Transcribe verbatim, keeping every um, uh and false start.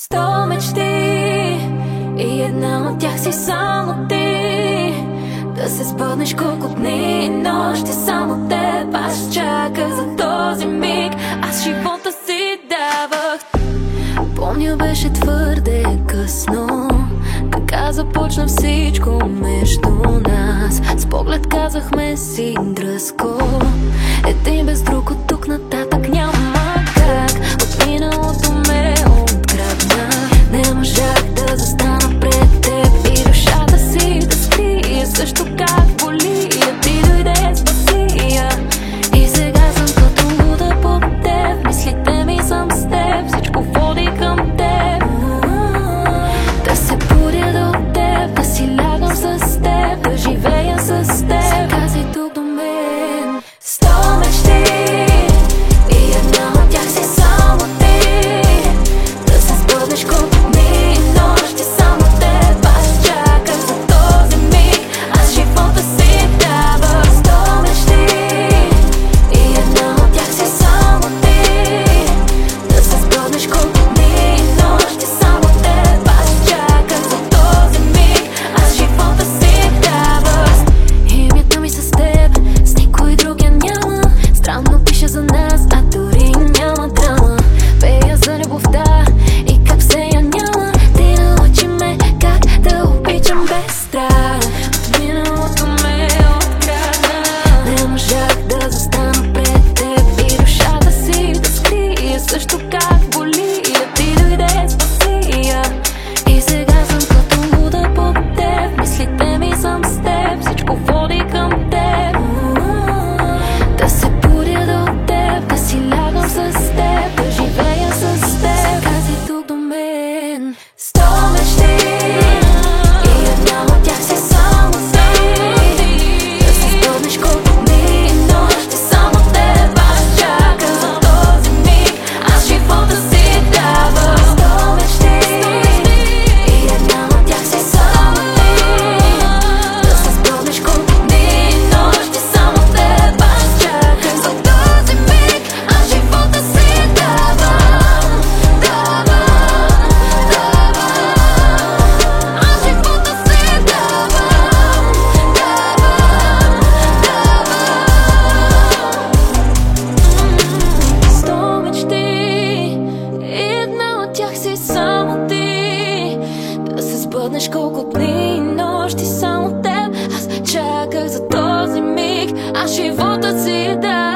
Сто мечти и една от тях си само ти. Да се сбъднеш колко дни и нощи само теб. Аз чаках за този миг, аз живота си давах. Помня, беше твърде късно, така започна всичко между нас. С поглед казахме си дръзко, един без друг от тук нататък няма как. От миналото ме открадна, не можах да застана пред теб и душата си да скрия, също как боли да ти дойде спасия. И сега съм като луда по теб, мислите ми съм с теб, всичко води към теб. Да се будя до теб, да си лягам с теб, да живея с теб. Сега си тук до мен. Сто мечти и една от тях си само ти. Да се сбъднеш колко дни и нощи само теб. Аз чакам за този миг, аз живота си давах. Сто мечти и една от тях си само ти. Да се сбъднеш колко дни и нощи само теб. Аз чакам за този миг, аз живота си давах. Името ми с теб, с никой друг я няма. Странно пише за нас, а дори няма драма. Пея за любовта и как се я няма. Ти научи ме как да обичам без страх. От миналото ме открадна, не можах да застана пред теб и душата си да скрия, също как боли да ти дойде спасия. И сега съм като луда по теб, мислите ми съм с теб, всичко води към теб. Да се будя до теб, да си лягам с теб, да живея с теб. Сега си тук до мен. Сто мечти и една от тях си само ти. Да се сбъднеш колко дни и нощи само теб. Аз чакам за този миг, аз живота си давах. Сто мечти и една от тях си само ти. Да се сбъднеш колко дни и нощи само теб. Аз чакам за този миг, аз живота си давам. Давам, давам. Аз живота си давам. Давам, давам. Сто мечти и една от тях си само ти. Да се сбъднеш колко дни и нощи само теб. Аз чаках за този миг, аз живота си да